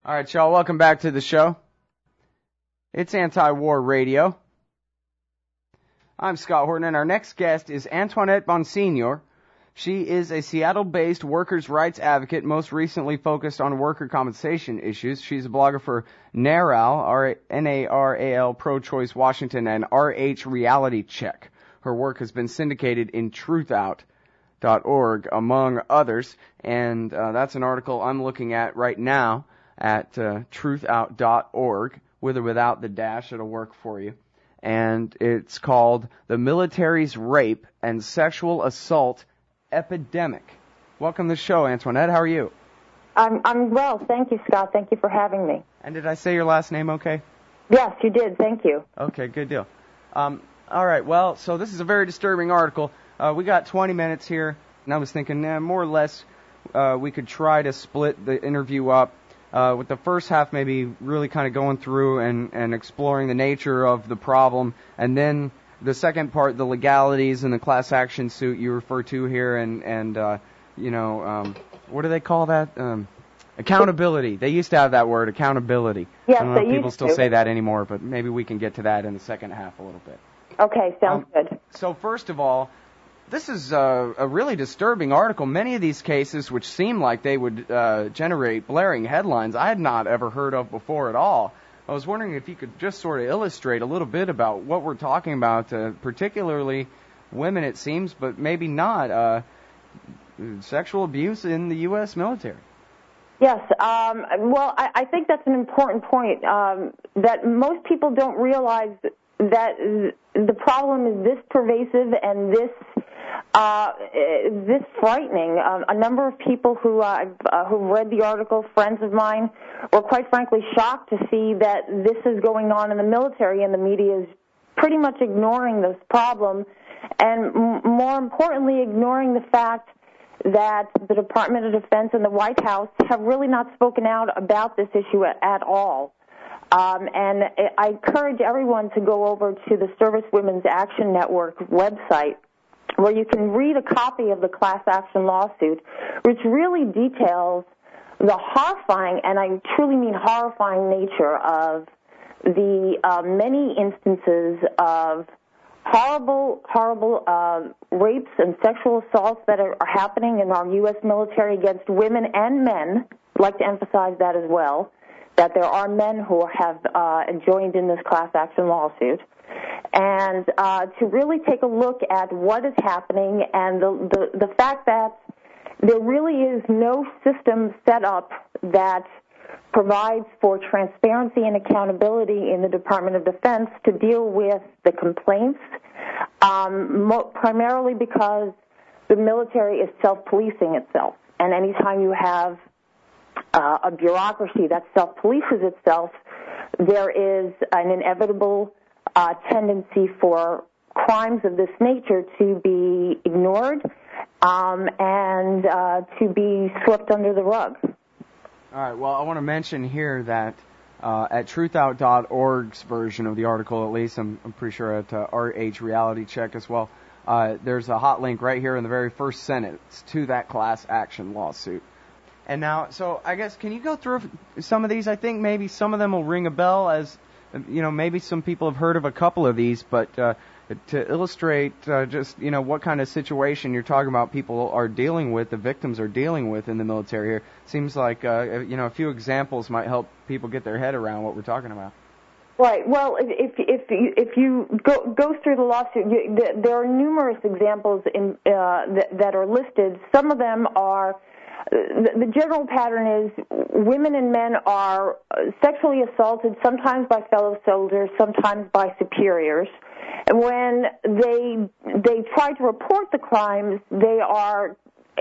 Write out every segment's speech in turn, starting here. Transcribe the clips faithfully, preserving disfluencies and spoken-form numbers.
All right, y'all, welcome back to the show. It's Anti-War Radio. I'm Scott Horton, and our next guest is Antoinette Bonsignor. She is a Seattle-based workers' rights advocate, most recently focused on worker compensation issues. She's a blogger for NARAL, N A R A L, Pro-Choice Washington, and R H Reality Check. Her work has been syndicated in truth out dot org, among others, and uh, that's an article I'm looking at right now at uh, truth out dot org, with or without the dash. It'll work for you. And it's called The Military's Rape and Sexual Assault Epidemic. Welcome to the show, Antoinette. How are you? I'm I'm well. Thank you, Scott. Thank you for having me. And did I say your last name okay? Yes, you did. Thank you. Okay, good deal. Um, all right, well, so this is a very disturbing article. Uh, we got twenty minutes here, and I was thinking, eh, more or less, uh, we could try to split the interview up. Uh, with the first half maybe really kind of going through and, and exploring the nature of the problem, and then the second part, the legalities and the class action suit you refer to here, and, and uh, you know, um, what do they call that? Um, accountability. They used to have that word, accountability. Yes, I don't know they if people used still to. say that anymore, but maybe we can get to that in the second half a little bit. Okay, sounds Um, good. So first of all, this is uh, a really disturbing article. Many of these cases, which seem like they would uh, generate blaring headlines, I had not ever heard of before at all. I was wondering if you could just sort of illustrate a little bit about what we're talking about, uh, particularly women, it seems, but maybe not, uh, sexual abuse in the U S military. Yes, um, well, I, I think that's an important point, um, that most people don't realize that the problem is this pervasive and this uh, this frightening. Um, a number of people who uh, uh, who read the article, friends of mine, were quite frankly shocked to see that this is going on in the military, and the media is pretty much ignoring this problem, and m- more importantly, ignoring the fact that the Department of Defense and the White House have really not spoken out about this issue at, at all. Um, and I encourage everyone to go over to the Service Women's Action Network website, where you can read a copy of the class action lawsuit, which really details the horrifying, and I truly mean horrifying, nature of the uh, many instances of horrible, horrible uh, rapes and sexual assaults that are, are happening in our U S military against women and men. I'd like to emphasize that as well, that there are men who have uh, joined in this class action lawsuit, and uh, to really take a look at what is happening and the, the, the fact that there really is no system set up that provides for transparency and accountability in the Department of Defense to deal with the complaints, um, mo- primarily because the military is self-policing itself. And anytime you have uh, a bureaucracy that self-polices itself, there is an inevitable uh, tendency for crimes of this nature to be ignored um, and uh, to be swept under the rug. All right, well, I want to mention here that uh, at truth out dot org's version of the article, at least, I'm, I'm pretty sure at uh, R H Reality Check as well, uh, there's a hot link right here in the very first sentence to that class action lawsuit. And now, so I guess, can you go through some of these? I think maybe some of them will ring a bell, as, you know, maybe some people have heard of a couple of these, but uh, to illustrate uh, just, you know, what kind of situation you're talking about people are dealing with, the victims are dealing with in the military here, seems like, uh, you know, a few examples might help people get their head around what we're talking about. Right. Well, if if you, if you go go through the lawsuit, you, there are numerous examples in uh, that, that are listed. Some of them are. The, the general pattern is women and men are sexually assaulted, sometimes by fellow soldiers, sometimes by superiors. And when they they try to report the crimes, they are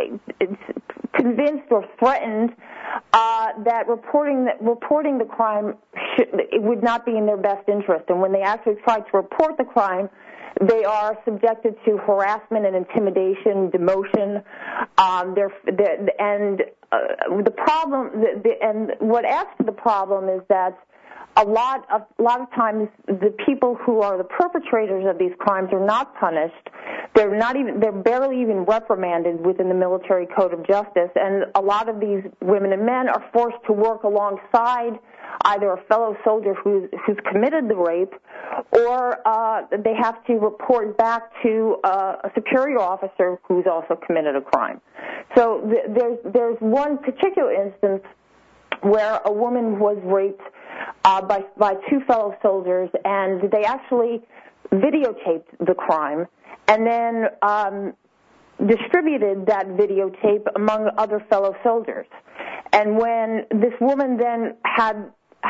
convinced or threatened uh, that reporting that reporting the crime should, it would not be in their best interest. And when they actually try to report the crime, they are subjected to harassment and intimidation, demotion. Um, they're, they're, and uh, the problem, the, the, and what adds to the problem is that a lot of a lot of times the people who are the perpetrators of these crimes are not punished. They're not even they're barely even reprimanded within the military code of justice, and a lot of these women and men are forced to work alongside either a fellow soldier who's who's committed the rape, or uh, they have to report back to uh, a superior officer who's also committed a crime. So th- there's there's one particular instance where a woman was raped uh, by by two fellow soldiers, and they actually videotaped the crime and then um, distributed that videotape among other fellow soldiers. And when this woman then had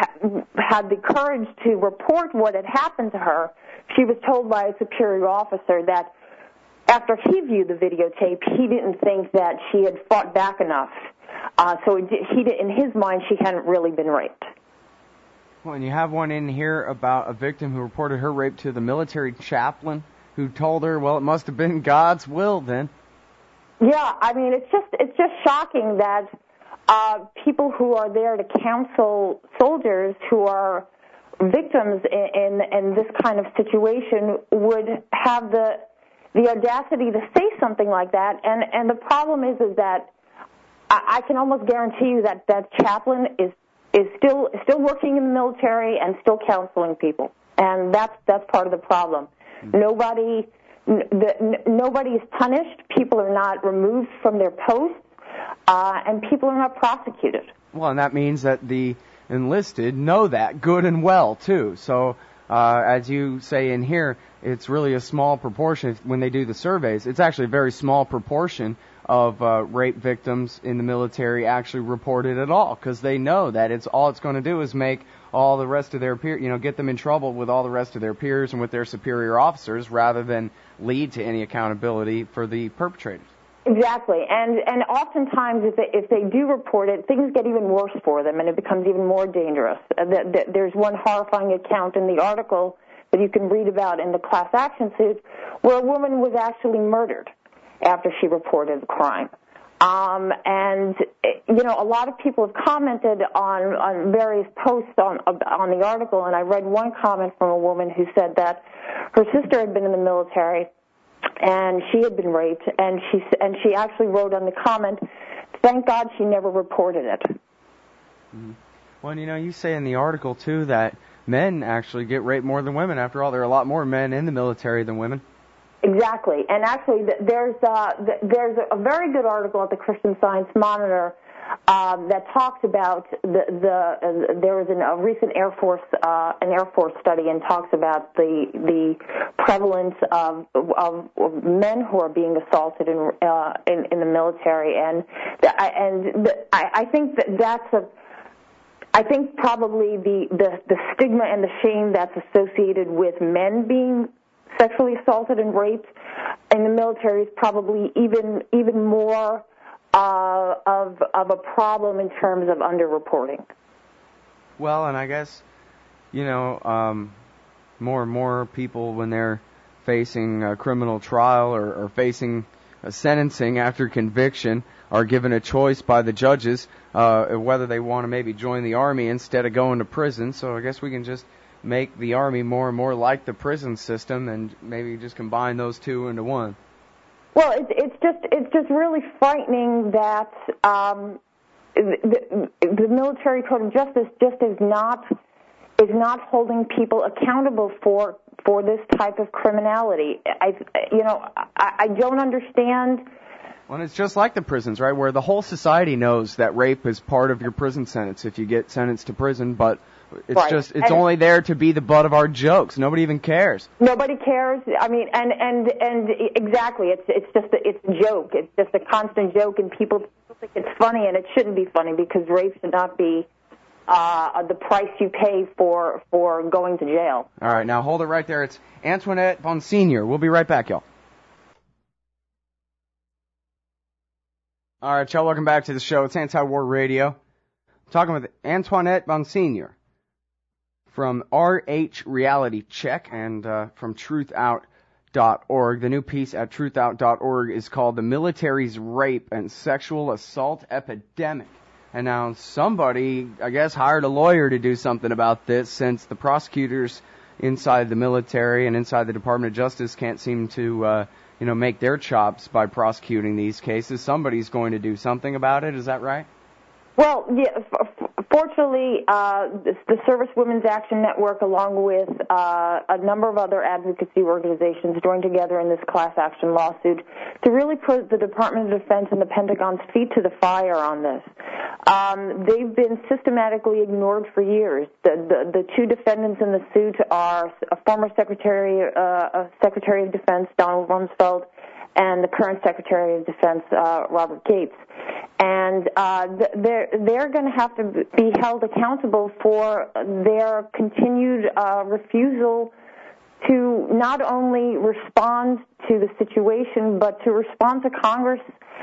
had the courage to report what had happened to her, she was told by a superior officer that after he viewed the videotape, he didn't think that she had fought back enough. Uh, so it, he, in his mind, she hadn't really been raped. Well, and you have one in here about a victim who reported her rape to the military chaplain, who told her, well, it must have been God's will then. Yeah, I mean, it's just it's just shocking that uh, people who are there to counsel soldiers who are victims in, in in this kind of situation would have the the audacity to say something like that. And and the problem is is that I, I can almost guarantee you that that chaplain is is still still working in the military and still counseling people, and that's that's part of the problem. Mm-hmm. Nobody. The, n- nobody is punished, people are not removed from their posts, uh, and people are not prosecuted. Well, and that means that the enlisted know that good and well, too. So, uh, as you say in here, it's really a small proportion. When they do the surveys, it's actually a very small proportion of uh, rape victims in the military actually reported at all, because they know that it's all it's going to do is make all the rest of their peers, you know, get them in trouble with all the rest of their peers and with their superior officers, rather than lead to any accountability for the perpetrators. Exactly, and and oftentimes if they if they do report it, things get even worse for them, and it becomes even more dangerous. Uh, the, the, there's one horrifying account in the article that you can read about in the class action suit, where a woman was actually murdered after she reported the crime. Um, and, you know, a lot of people have commented on, on various posts on, on the article, and I read one comment from a woman who said that her sister had been in the military and she had been raped, and she, and she actually wrote on the comment, thank God she never reported it. Mm-hmm. Well, you know, you say in the article, too, that men actually get raped more than women. After all, there are a lot more men in the military than women. Exactly, and actually, there's uh, there's a very good article at the Christian Science Monitor um, that talks about the the uh, there was an, a recent Air Force uh, an Air Force study and talks about the the prevalence of of, of men who are being assaulted in uh, in, in the military, and the, and the, I, I think that that's a I think probably the, the the stigma and the shame that's associated with men being sexually assaulted and raped in the military is probably even even more uh, of of a problem in terms of underreporting. Well, and I guess, you know, um, more and more people, when they're facing a criminal trial or, or facing a sentencing after conviction, are given a choice by the judges uh, whether they want to maybe join the Army instead of going to prison. So I guess we can just make the Army more and more like the prison system, and maybe just combine those two into one. Well, it's it's just it's just really frightening that um, the, the military code of justice just is not is not holding people accountable for for this type of criminality. I you know I, I don't understand. Well, it's just like the prisons, right, where the whole society knows that rape is part of your prison sentence if you get sentenced to prison, but it's right. just, it's and only there to be the butt of our jokes. Nobody even cares. Nobody cares. I mean, and, and, and exactly, it's, it's just, a, it's a joke. It's just a constant joke, and people think it's funny, and it shouldn't be funny, because rape should not be, uh, the price you pay for, for going to jail. All right, now hold it right there. It's Antoinette Bonsignor. We'll be right back, y'all. All right, y'all, welcome back to the show. It's Anti-War Radio. I'm talking with Antoinette Bonsignor from R H Reality Check and uh, from truth out dot org. The new piece at truth out dot org is called The Military's Rape and Sexual Assault Epidemic. And now somebody, I guess, hired a lawyer to do something about this, since the prosecutors inside the military and inside the Department of Justice can't seem to, uh, you know, make their chops by prosecuting these cases. Somebody's going to do something about it. Is that right? Well, yeah, f- fortunately, uh, the Service Women's Action Network, along with uh, a number of other advocacy organizations, joined together in this class action lawsuit to really put the Department of Defense and the Pentagon's feet to the fire on this. Um, they've been systematically ignored for years. The, the, the two defendants in the suit are a former Secretary, uh, Secretary of Defense, Donald Rumsfeld, and the current Secretary of Defense, uh, Robert Gates. And uh, they're, they're going to have to be held accountable for their continued uh, refusal to not only respond to the situation, but to respond to Congress'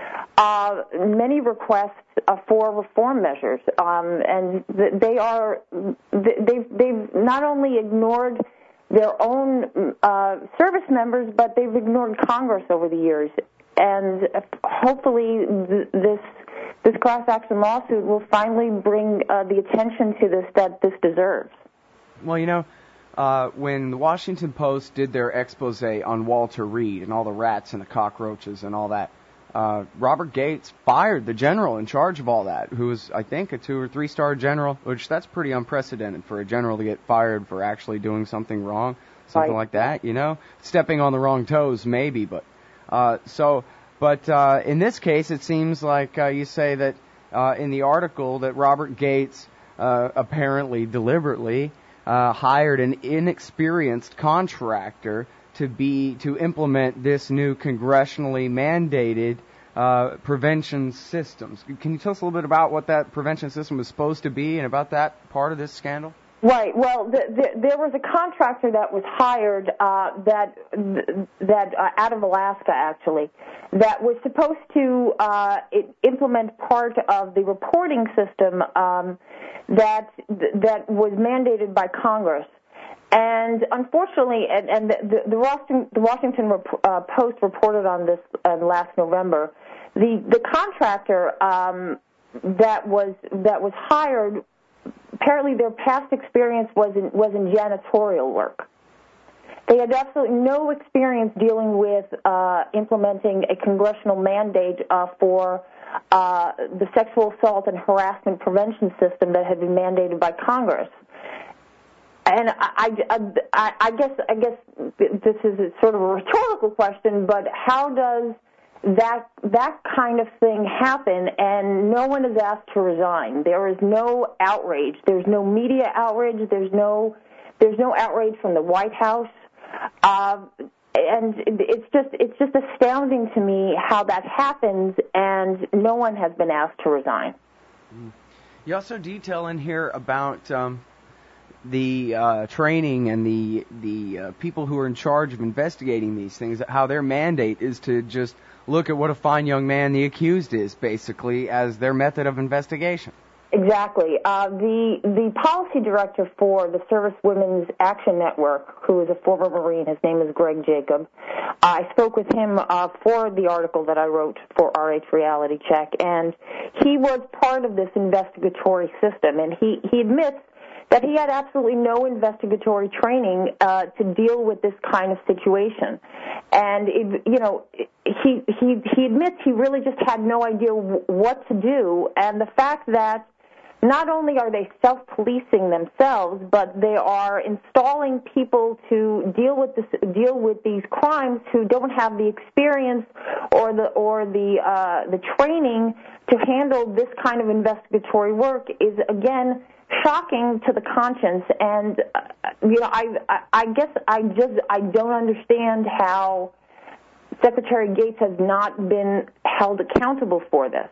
uh, many requests uh, for reform measures. Um, and they are, they've, they've not only ignored their own uh, service members, but they've ignored Congress over the years. And hopefully th- this this class action lawsuit will finally bring uh, the attention to this that this deserves. Well, you know, uh, when the Washington Post did their expose on Walter Reed and all the rats and the cockroaches and all that, uh, Robert Gates fired the general in charge of all that, who was, I think, a two- or three-star general, which that's pretty unprecedented for a general to get fired for actually doing something wrong, something right. like that, you know? Stepping on the wrong toes, maybe, but... Uh, so, but uh, in this case, it seems like uh, you say that uh, in the article that Robert Gates uh, apparently deliberately uh, hired an inexperienced contractor to be to implement this new congressionally mandated uh, prevention systems. Can you tell us a little bit about what that prevention system was supposed to be and about that part of this scandal? Right. Well, the, the, there was a contractor that was hired uh, that that uh, out of Alaska, actually, that was supposed to uh, it, implement part of the reporting system um, that that was mandated by Congress. And unfortunately, and, and the, the Washington, the Washington uh, Post reported on this uh, last November. The the contractor um, that was that was hired. Apparently, their past experience was in, was in janitorial work. They had absolutely no experience dealing with uh, implementing a congressional mandate uh, for uh, the sexual assault and harassment prevention system that had been mandated by Congress. And I, I, I, I guess I guess this is a sort of a rhetorical question, but how does that that kind of thing happen and no one is asked to resign? There is no outrage. There's no media outrage. There's no there's no outrage from the White House. Uh, and it's just it's just astounding to me how that happens and no one has been asked to resign. You also detail in here about um, the uh, training and the the uh, people who are in charge of investigating these things, how their mandate is to just look at what a fine young man the accused is, basically, as their method of investigation. Exactly. Uh, the the policy director for the Service Women's Action Network, who is a former Marine, his name is Greg Jacob. I spoke with him uh, for the article that I wrote for R H Reality Check, and he was part of this investigatory system, and he, he admits that he had absolutely no investigatory training uh, to deal with this kind of situation. And, it, you know, he, he, he admits he really just had no idea w- what to do, and the fact that not only are they self-policing themselves, but they are installing people to deal with this, deal with these crimes who don't have the experience or the or the uh, the training to handle this kind of investigatory work is again shocking to the conscience. And uh, you know, I, I I guess I just I don't understand how Secretary Gates has not been held accountable for this.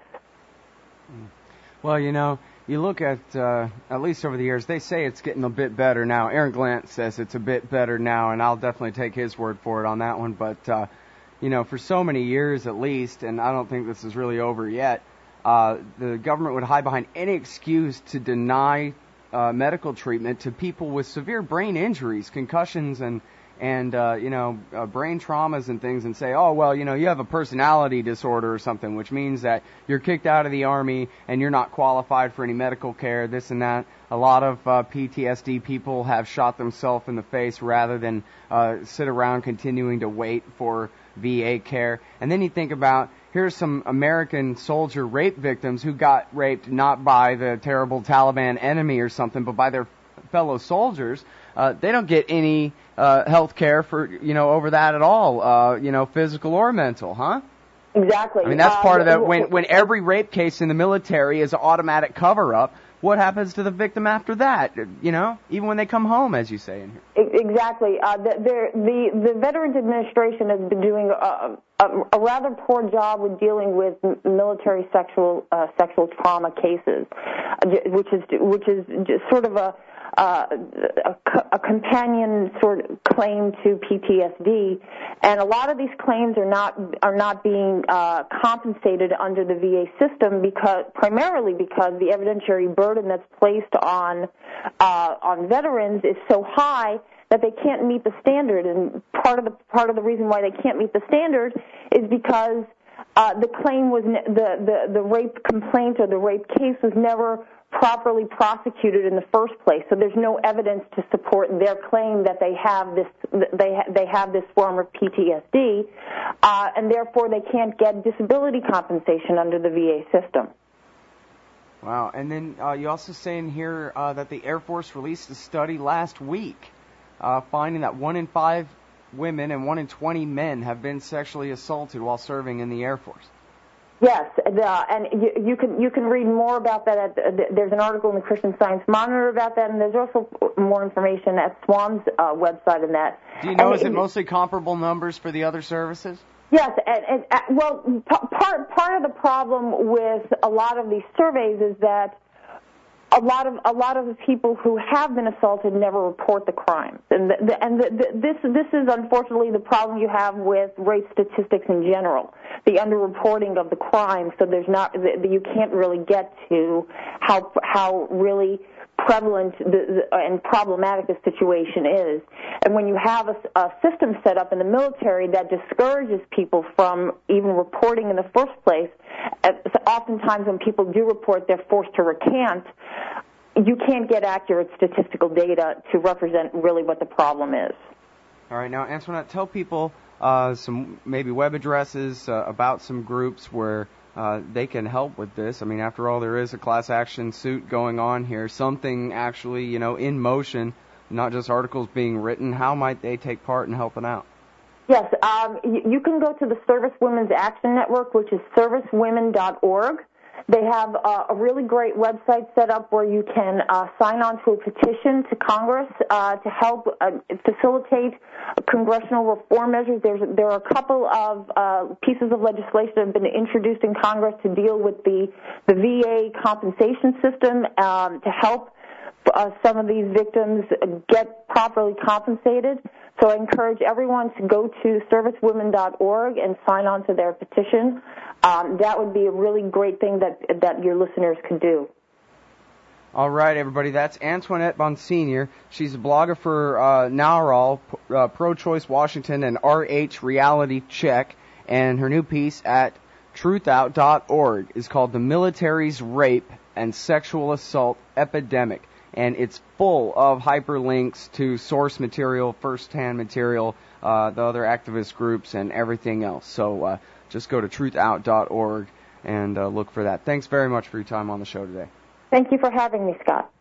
Well, you know, you look at, uh, at least over the years, they say it's getting a bit better now. Aaron Glant says it's a bit better now, and I'll definitely take his word for it on that one. But, uh, you know, for so many years at least, and I don't think this is really over yet, uh, the government would hide behind any excuse to deny uh, medical treatment to people with severe brain injuries, concussions, and and, uh, you know, uh, brain traumas and things and say, oh, well, you know, you have a personality disorder or something, which means that you're kicked out of the Army and you're not qualified for any medical care, this and that. A lot of uh, P T S D people have shot themselves in the face rather than uh, sit around continuing to wait for V A care. And then you think about, here's some American soldier rape victims who got raped not by the terrible Taliban enemy or something, but by their fellow soldiers. Uh, they don't get any uh, health care for, you know, over that at all, uh, you know, physical or mental, huh? Exactly. I mean, that's part uh, of that. When, when every rape case in the military is an automatic cover-up, what happens to the victim after that, you know, even when they come home, as you say in here? Exactly. Uh, the, the, the Veterans Administration has been doing a, a, a rather poor job with dealing with military sexual uh, sexual trauma cases, which is which is just sort of a Uh, a, a companion sort of claim to P T S D, and a lot of these claims are not are not being uh, compensated under the V A system because primarily because the evidentiary burden that's placed on uh, on veterans is so high that they can't meet the standard. And part of the part of the reason why they can't meet the standard is because uh, the claim was ne- the, the the rape complaint or the rape case was never properly prosecuted in the first place, so there's no evidence to support their claim that they have this they ha- they have this form of P T S D, uh, and therefore they can't get disability compensation under the V A system. Wow, and then uh, you also say in here uh, that the Air Force released a study last week uh, finding that one in five women and one in twenty men have been sexually assaulted while serving in the Air Force. Yes, the, and you, you can you can read more about that. At, uh, there's an article in the Christian Science Monitor about that, and there's also more information at SWAN's uh, website on that. Do you know, and is it mostly comparable numbers for the other services? Yes, and, and uh, well, p- part part of the problem with a lot of these surveys is that a lot of a lot of the people who have been assaulted never report the crimes, and the, the, and the, the, this this is unfortunately the problem you have with rape statistics in general, the underreporting of the crime. So there's not the, you can't really get to how how really prevalent the, the, and problematic the situation is. And when you have a, a system set up in the military that discourages people from even reporting in the first place, oftentimes when people do report, they're forced to recant. You can't get accurate statistical data to represent really what the problem is. All right, now Antoinette, tell people uh, some maybe web addresses uh, about some groups where Uh, they can help with this. I mean, after all, there is a class action suit going on here, something actually, you know, in motion, not just articles being written. How might they take part in helping out? Yes, um, you, you can go to the Service Women's Action Network, which is service women dot org. They have uh, a really great website set up where you can uh, sign on to a petition to Congress uh, to help uh, facilitate congressional reform measures. There's, there are a couple of uh, pieces of legislation that have been introduced in Congress to deal with the, the V A compensation system um, to help uh, some of these victims get properly compensated. So I encourage everyone to go to service women dot org and sign on to their petition. Um, that would be a really great thing that that your listeners could do. All right, everybody, that's Antoinette Bonsignor. She's a blogger for uh, NARAL, uh, Pro-Choice Washington, and R H Reality Check, and her new piece at truth out dot org is called The Military's Rape and Sexual Assault Epidemic, and it's full of hyperlinks to source material, first-hand material, uh, the other activist groups, and everything else. So uh, just go to truth out dot org and uh, look for that. Thanks very much for your time on the show today. Thank you for having me, Scott.